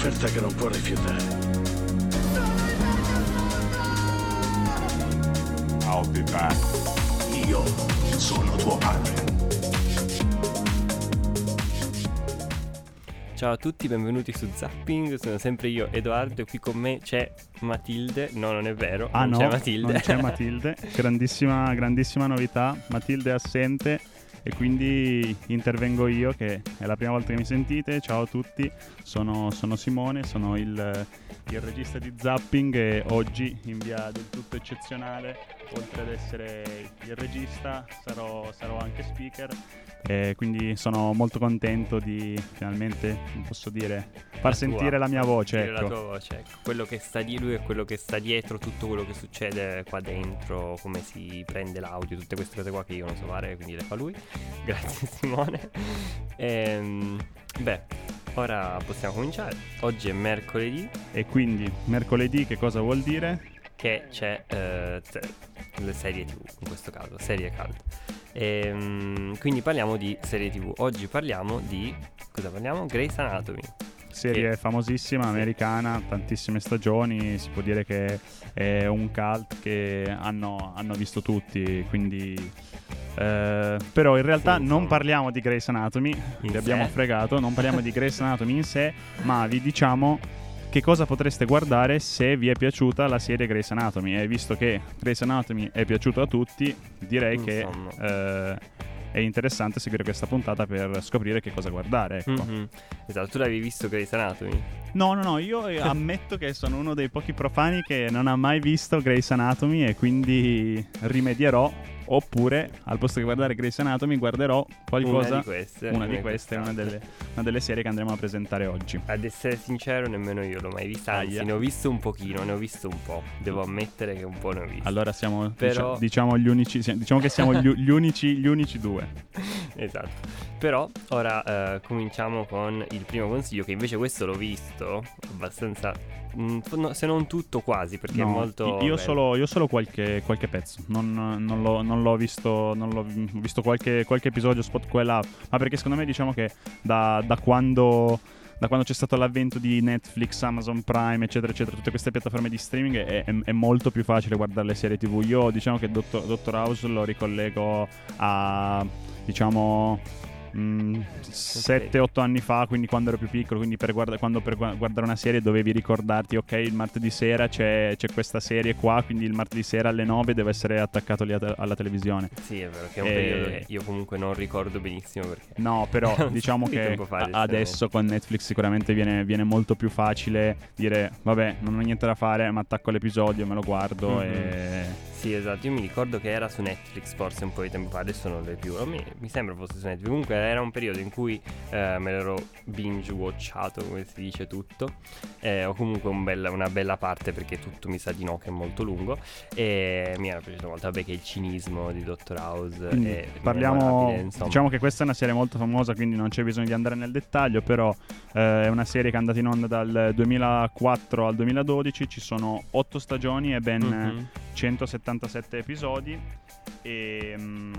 un'offerta che non può rifiutare. I'll be back. Io sono tuo padre. Ciao a tutti, benvenuti su Zapping, sono sempre io Edoardo e qui con me c'è Matilde. No, non è vero, c'è Matilde. Non c'è Matilde, grandissima novità, Matilde è assente e quindi intervengo io, che è la prima volta che mi sentite. Ciao a tutti, sono Simone, sono il regista di Zapping e oggi in via del tutto eccezionale, oltre ad essere il regista, sarò anche speaker. Quindi sono molto contento di finalmente, posso dire, far sentire la mia voce, ecco. La tua voce, ecco. Quello che sta di lui e quello che sta dietro, tutto quello che succede qua dentro, come si prende l'audio, tutte queste cose qua che io non so fare, quindi le fa lui. Grazie Simone. Ora possiamo cominciare. Oggi è mercoledì. E quindi mercoledì che cosa vuol dire? Che c'è le serie TV, in questo caso, serie cult. Quindi parliamo di serie TV. Oggi parliamo di... cosa parliamo? Grey's Anatomy. Serie famosissima, americana, tantissime stagioni, si può dire che è un cult che hanno visto tutti, quindi... però in realtà sì, non parliamo di Grey's Anatomy, vi abbiamo fregato, non parliamo di Grey's Anatomy in sé, ma vi diciamo che cosa potreste guardare se vi è piaciuta la serie Grey's Anatomy. E visto che Grey's Anatomy è piaciuto a tutti, direi che è interessante seguire questa puntata per scoprire che cosa guardare, ecco. Esatto, tu l'avevi visto Grey's Anatomy? No, io ammetto che sono uno dei pochi profani che non ha mai visto Grey's Anatomy e quindi rimedierò. Oppure, al posto che guardare Grey's Anatomy, guarderò qualcosa. Una delle serie che andremo a presentare oggi. Ad essere sincero, nemmeno io l'ho mai vista. Anzi, ne ho visto un pochino, ne ho visto un po'. Devo ammettere che un po' ne ho visto. Allora siamo, diciamo gli unici. Diciamo che siamo gli unici due. Esatto. Però ora cominciamo con il primo consiglio, che invece questo l'ho visto abbastanza, se non tutto quasi, perché è molto io solo qualche pezzo. Non l'ho visto, ho visto qualche episodio spot qua e là, ma perché secondo me diciamo che da quando c'è stato l'avvento di Netflix, Amazon Prime, eccetera, tutte queste piattaforme di streaming, è molto più facile guardare le serie TV. Io diciamo che Dottor House lo ricollego a, diciamo, 7-8 anni fa, quindi quando ero più piccolo, quindi per guardare una serie dovevi ricordarti, ok, il martedì sera c'è questa serie qua, quindi il martedì sera alle 9 deve essere attaccato lì alla televisione. Sì, è vero che è un periodo che io comunque non ricordo benissimo, perché no, però diciamo che adesso con Netflix sicuramente viene molto più facile dire vabbè, non ho niente da fare, ma attacco l'episodio, me lo guardo e... Sì, esatto, io mi ricordo che era su Netflix forse un po' di tempo fa, adesso non lo è più. Mi sembra fosse su Netflix. Comunque era un periodo in cui me l'ero binge-watchato, come si dice tutto, o comunque una bella parte, perché tutto mi sa di no, che è molto lungo. E mi era piaciuto molto, vabbè, che il cinismo di Dr. House diciamo che questa è una serie molto famosa, quindi non c'è bisogno di andare nel dettaglio, però è una serie che è andata in onda dal 2004 al 2012, ci sono 8 stagioni e ben 177 episodi e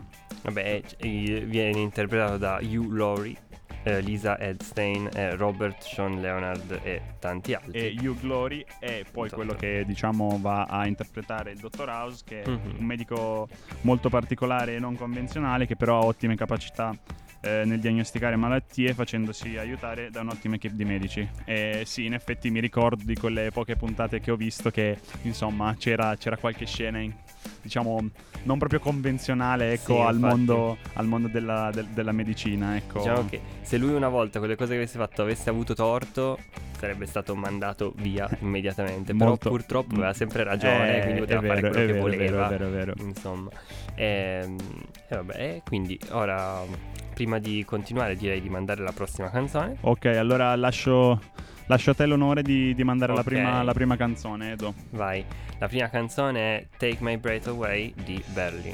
viene interpretato da Hugh Laurie, Lisa Edelstein, Robert Sean Leonard e tanti altri. E Hugh Laurie è poi quello che diciamo va a interpretare il Dottor House, che è un medico molto particolare e non convenzionale, che però ha ottime capacità nel diagnosticare malattie, facendosi aiutare da un'ottima equipe di medici. E sì, in effetti mi ricordo di quelle poche puntate che ho visto che insomma c'era qualche scena diciamo non proprio convenzionale, ecco, sì, al mondo della medicina, ecco. Diciamo che se lui una volta quelle cose che avesse fatto avesse avuto torto, sarebbe stato mandato via immediatamente. Però purtroppo aveva sempre ragione, quindi poteva fare quello che voleva. È vero. Insomma, quindi ora, prima di continuare, direi di mandare la prossima canzone. Ok, allora lascio a te l'onore di mandare la prima canzone, Edo. Vai. La prima canzone è Take My Breath Away di Berlin.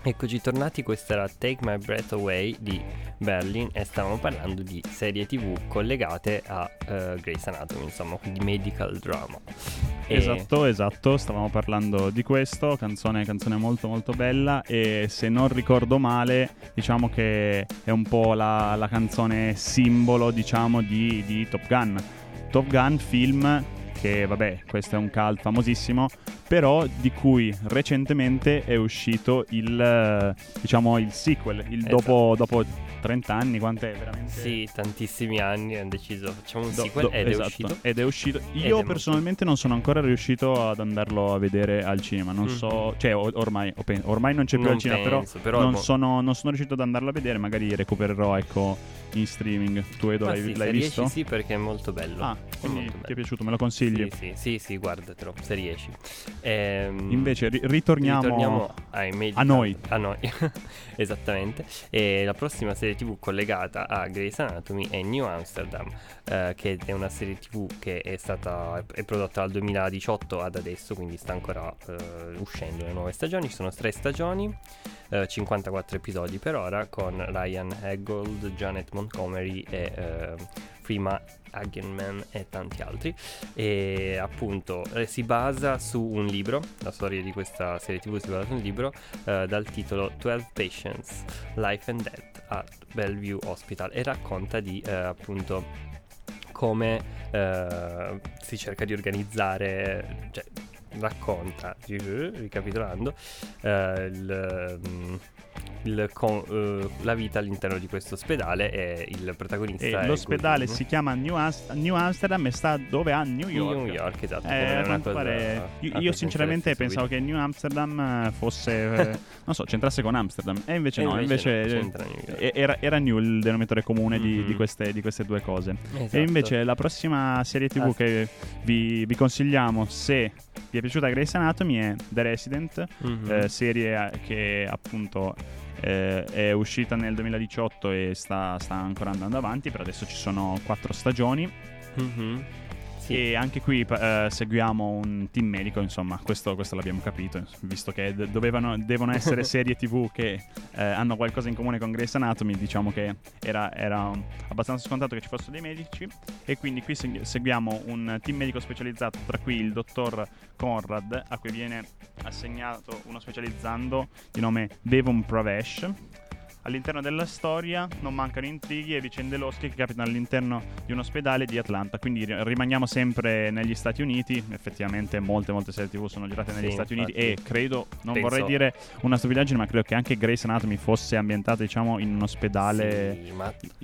Eccoci tornati, questa era Take My Breath Away di Berlin e stavamo parlando di serie TV collegate a Grey's Anatomy, insomma, quindi medical drama. Esatto, stavamo parlando di questo, canzone molto molto bella, e se non ricordo male diciamo che è un po' la canzone simbolo, diciamo, di Top Gun. Top Gun, film che, vabbè, questo è un cult famosissimo, però di cui recentemente è uscito il sequel, Esatto. dopo 30 anni, quant'è veramente? Sì, tantissimi anni hanno deciso, facciamo un sequel ed esatto, è uscito. ed è uscito. Ed Io è personalmente non sono ancora riuscito ad andarlo a vedere al cinema, non so, cioè ormai non c'è più Non al cinema, penso, però non sono riuscito ad andarlo a vedere, magari recupererò, ecco, in streaming. Tu, Edo, Ma l'hai sì, se visto? riesci sì, perché è molto bello. Ah, È quindi molto ti è bello. piaciuto, me lo consigli? Sì, guardatelo, se riesci. Invece ritorniamo a noi. Esattamente. E la prossima serie TV collegata a Grey's Anatomy è New Amsterdam, che è una serie TV che è prodotta dal 2018 ad adesso, quindi sta ancora uscendo le nuove stagioni. Ci sono 3 stagioni, 54 episodi per ora, con Ryan Heggold, Janet Montgomery e Freema Agyeman e tanti altri. E appunto si basa su un libro, la storia di questa serie TV si basa su un libro dal titolo 12 Patients, Life and Death at Bellevue Hospital, e racconta di appunto come si cerca di organizzare, cioè racconta, ricapitolando, la vita all'interno di questo ospedale, e il protagonista E è l'ospedale Goodwin. si chiama New Amsterdam e sta dove? A New York. New York, esatto. A come una quanto cosa- pare, una io cosa sinceramente interessa pensavo subito. che New Amsterdam fosse, non so, c'entrasse con Amsterdam, e invece E no, invece no, c'entra New York. era New il denominatore comune di Mhm. queste due cose. Esatto. E invece la prossima serie TV che vi consigliamo, se vi è piaciuta Grey's Anatomy, è The Resident, Mhm. serie che appunto è uscita nel 2018 e sta ancora andando avanti. Per adesso ci sono 4 stagioni. Mhm. Sì. E anche qui seguiamo un team medico, insomma, questo l'abbiamo capito, visto che devono essere serie TV che hanno qualcosa in comune con Grey's Anatomy. Diciamo che era abbastanza scontato che ci fossero dei medici, e quindi qui seguiamo un team medico specializzato, tra cui il dottor Conrad, a cui viene assegnato uno specializzando di nome Devon Pravesh. All'interno della storia non mancano intrighi e vicende losche che capitano all'interno di un ospedale di Atlanta. Quindi rimaniamo sempre negli Stati Uniti. Effettivamente molte serie TV sono girate negli Sì, Stati Uniti, infatti. e credo, non Penso- vorrei dire una stupidaggine, ma credo che anche Grey's Anatomy fosse ambientata, diciamo, in un ospedale Sì,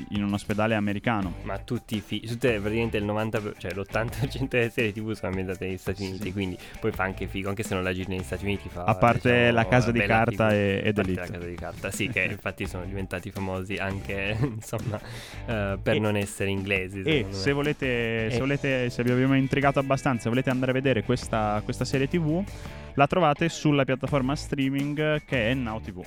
americano. ma tutte praticamente il 90%, cioè l'80% delle serie TV sono ambientate negli Stati Uniti, Sì. quindi poi fa anche figo, anche se non la giri negli Stati Uniti, fa, A parte diciamo, La Casa di bella Carta figo. ed A parte Elite. La Casa di Carta, sì, che infatti sono diventati famosi anche insomma per non essere inglesi, E secondo me. se vi abbiamo intrigato abbastanza e volete andare a vedere questa serie TV, la trovate sulla piattaforma streaming che è Now TV,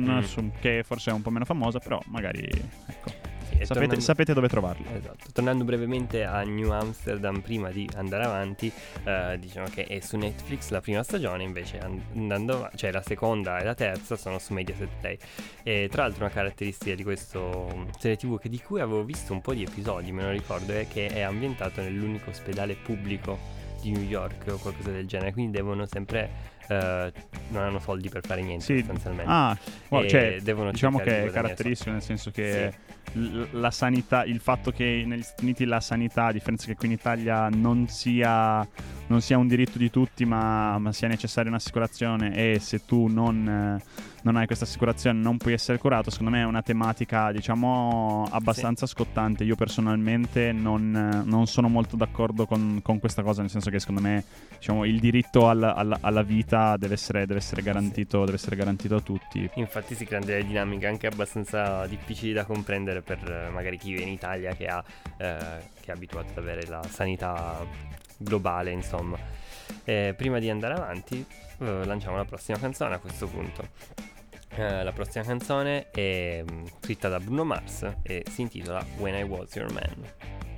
che forse è un po' meno famosa, però magari, ecco, Sì, e sapete dove trovarla. Esatto. Tornando brevemente a New Amsterdam, prima di andare avanti, diciamo che è su Netflix la prima stagione, invece cioè la seconda e la terza sono su Mediaset Play. E tra l'altro una caratteristica di questo serie TV, di cui avevo visto un po' di episodi, me lo ricordo, è che è ambientato nell'unico ospedale pubblico di New York o qualcosa del genere, quindi devono sempre non hanno soldi per fare niente, Sì. sostanzialmente. Cioè, devono diciamo cercare che di è guadagnare caratteristico, nel senso che Sì. la sanità, il fatto che negli Stati Uniti la sanità, a differenza che qui in Italia non sia un diritto di tutti, ma sia necessaria un'assicurazione, e se tu non hai questa assicurazione non puoi essere curato. Secondo me è una tematica, diciamo, abbastanza scottante. Io personalmente non sono molto d'accordo con questa cosa, nel senso che secondo me, diciamo, il diritto alla vita deve essere garantito a tutti. Infatti si creano delle dinamiche anche abbastanza difficili da comprendere per magari chi vive in Italia, che è abituato ad avere la sanità globale, insomma. Prima di andare avanti lanciamo la prossima canzone a questo punto. La prossima canzone è scritta da Bruno Mars e si intitola When I Was Your Man.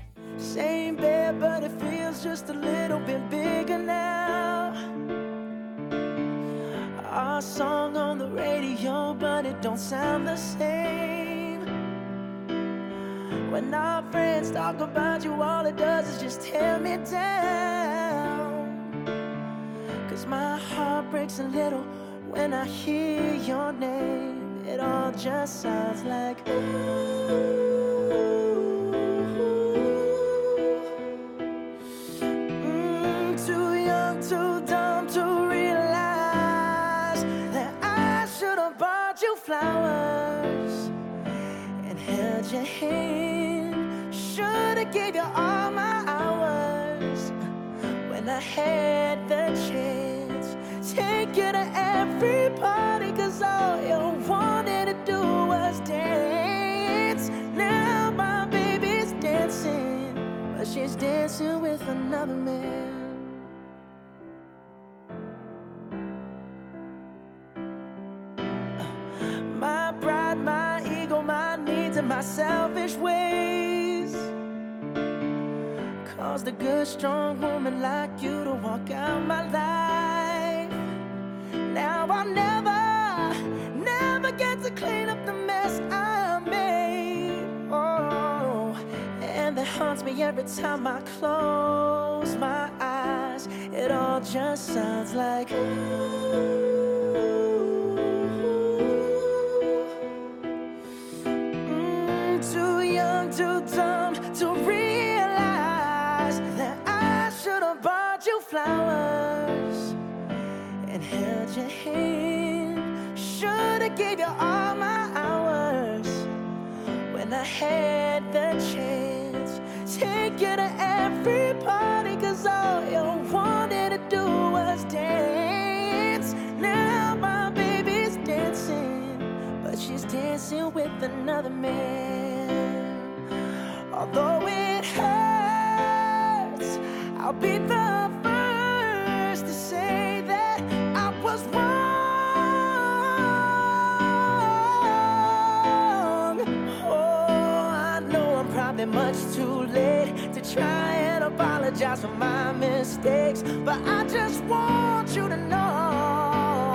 Same bed, but it feels just a little bit bigger now. our song on the radio, but it don't sound the same. When our friends talk about you, all it does is just tear me down. 'Cause my heart breaks a little when I hear your name. It all just sounds like too young, too dumb to realize that I should have bought you flowers and held your hand. Should have gave you all my hours when I had the chance. Take you to every party, 'cause all you wanted to do was dance. Now my baby's dancing, but she's dancing with another man. My pride, my ego, my needs, and my selfish ways caused a good, strong woman like you to walk out my life. Now I'll never get to clean up the mess I made. Oh, and that haunts me every time I close my eyes. It all just sounds like too young, too dumb to realize that I should have bought you flowers and held your hand. Should have gave you all my hours when I had the chance. Take you to every party, 'cause all you wanted to do was dance. Now my baby's dancing, but she's dancing with another man. Although it hurts, I'll be the first to say that I was wrong. Oh, I know I'm probably much too late to try and apologize for my mistakes, but I just want you to know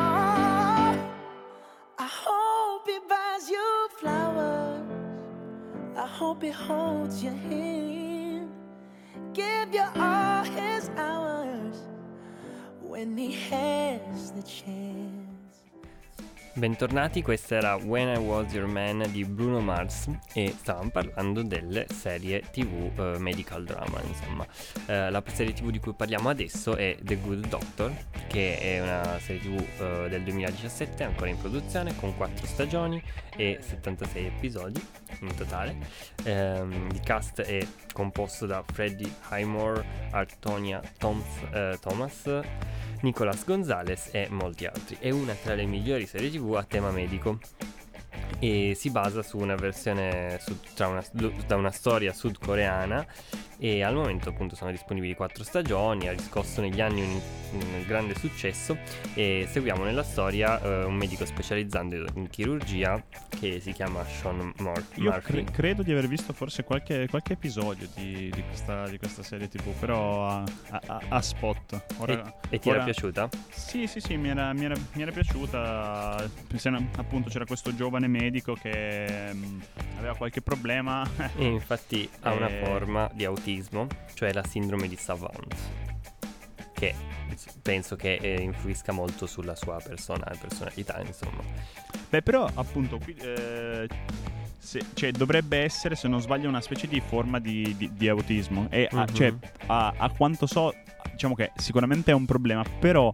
I hope he buys you flowers, I hope he holds your hand, give you all his hours when he has the chance. Bentornati, questa era When I Was Your Man di Bruno Mars e stavamo parlando delle serie TV medical drama, insomma. La serie TV di cui parliamo adesso è The Good Doctor, che è una serie TV del 2017, ancora in produzione, con 4 stagioni e 76 episodi in totale. Il cast è composto da Freddie Highmore, Antonia Thomas, Nicolas Gonzalez e molti altri. È una tra le migliori serie TV a tema medico e si basa su una versione da una storia sudcoreana, e al momento appunto sono disponibili 4 stagioni, ha riscosso negli anni un grande successo e seguiamo nella storia un medico specializzando in chirurgia che si chiama Sean Murphy. Io credo di aver visto forse qualche episodio di questa serie TV, però a spot. E ti era piaciuta? Sì, mi era piaciuta. Appunto c'era questo giovane medico che aveva qualche problema e infatti ha una forma di autismo, cioè la sindrome di Savant, che penso che influisca molto sulla sua personalità, insomma. Beh, però appunto qui cioè, dovrebbe essere, se non sbaglio, una specie di forma di autismo e cioè, a quanto so, diciamo che sicuramente è un problema, però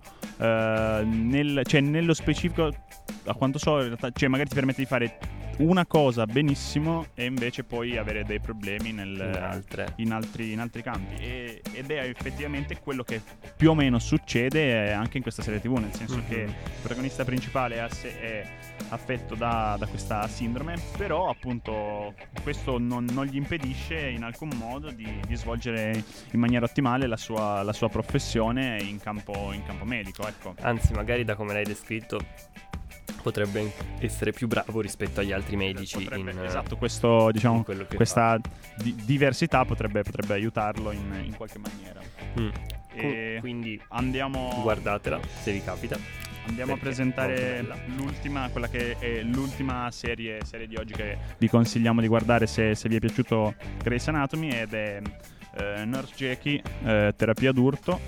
nello specifico, a quanto so, in realtà, cioè, magari ti permette di fare una cosa benissimo e invece poi avere dei problemi in altri campi, ed è effettivamente quello che più o meno succede anche in questa serie TV, nel senso che il protagonista principale è affetto da questa sindrome, però appunto questo non gli impedisce in alcun modo di svolgere in maniera ottimale la sua professione in campo medico, ecco. Anzi, magari da come l'hai descritto potrebbe essere più bravo rispetto agli altri medici. Esatto, questo, diciamo, questa diversità potrebbe aiutarlo in qualche maniera. Quindi andiamo, guardatela se vi capita. Andiamo a perché presentare molto bella. l'ultima, quella che è l'ultima serie di oggi che vi consigliamo di guardare se vi è piaciuto Grey's Anatomy, ed è Nurse Jackie, terapia d'urto,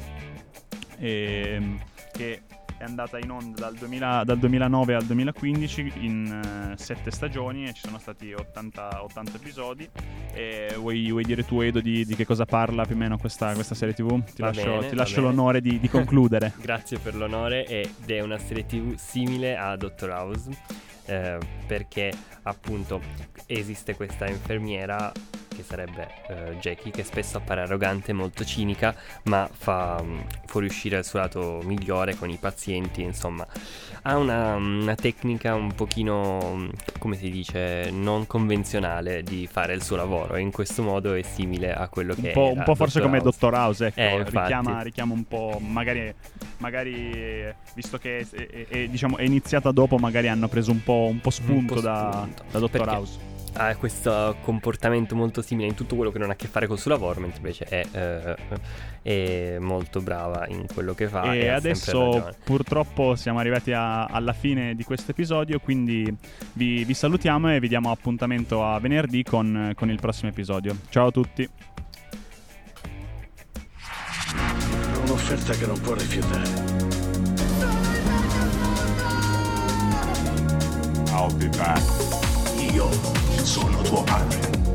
che è andata in onda dal 2009 al 2015 in 7 stagioni, e ci sono stati 80 episodi. E vuoi dire tu, Edo, di che cosa parla più o meno questa serie TV? Ti Va lascio bene. l'onore di concludere. Grazie per l'onore, ed è una serie TV simile a Dr. House, perché appunto esiste questa infermiera che sarebbe Jackie, che spesso appare arrogante e molto cinica, ma fa fuoriuscire il suo lato migliore con i pazienti. Insomma, ha una tecnica un pochino, come si dice, non convenzionale di fare il suo lavoro, e in questo modo è simile a quello che era un po' forse Dr. come House. Dottor House, ecco, Infatti. richiama un po', magari visto che diciamo, è iniziata dopo, magari hanno preso un po' spunto da Dottor Perché House. ha questo comportamento molto simile in tutto quello che non ha a che fare col suo lavoro, mentre invece è molto brava in quello che fa, E ha sempre adesso ragione. purtroppo siamo arrivati alla fine di questo episodio, quindi vi salutiamo e vi diamo appuntamento a venerdì con il prossimo episodio. Ciao a tutti. Ho un'offerta che non può rifiutare. I'll be back. Io sono tuo padre.